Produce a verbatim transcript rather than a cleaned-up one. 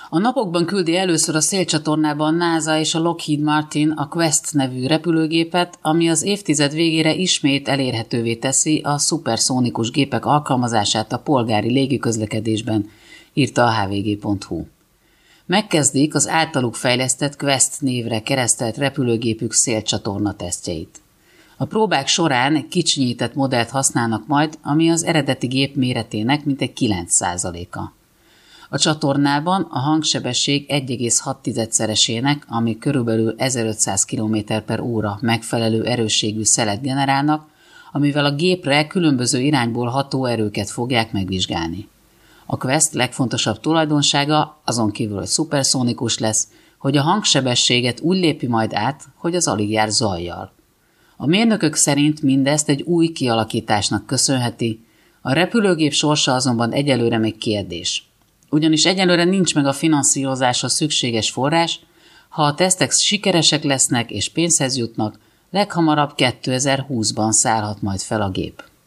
A napokban küldi először a szélcsatornában a NASA és a Lockheed Martin a Quest nevű repülőgépet, ami az évtized végére ismét elérhetővé teszi a szuperszónikus gépek alkalmazását a polgári légiközlekedésben, írta a há vé gé pont hú. Megkezdik az általuk fejlesztett Quest névre keresztelt repülőgépük szélcsatorna tesztjeit. A próbák során egy kicsinyített modellt használnak majd, ami az eredeti gép méretének mintegy kilenc százaléka. A csatornában a hangsebesség egy egész hat szeresének, ami körülbelül ezerötszáz kilométer per óra megfelelő erősségű szelet generálnak, amivel a gépre különböző irányból ható erőket fogják megvizsgálni. A Quest legfontosabb tulajdonsága, azon kívül, hogy szuperszónikus lesz, hogy a hangsebességet úgy lépi majd át, hogy az alig jár zajjal. A mérnökök szerint mindezt egy új kialakításnak köszönheti, a repülőgép sorsa azonban egyelőre még kérdés. Ugyanis egyelőre nincs meg a finanszírozáshoz szükséges forrás, ha a tesztek sikeresek lesznek és pénzhez jutnak, leghamarabb kétezer-húszban szállhat majd fel a gép.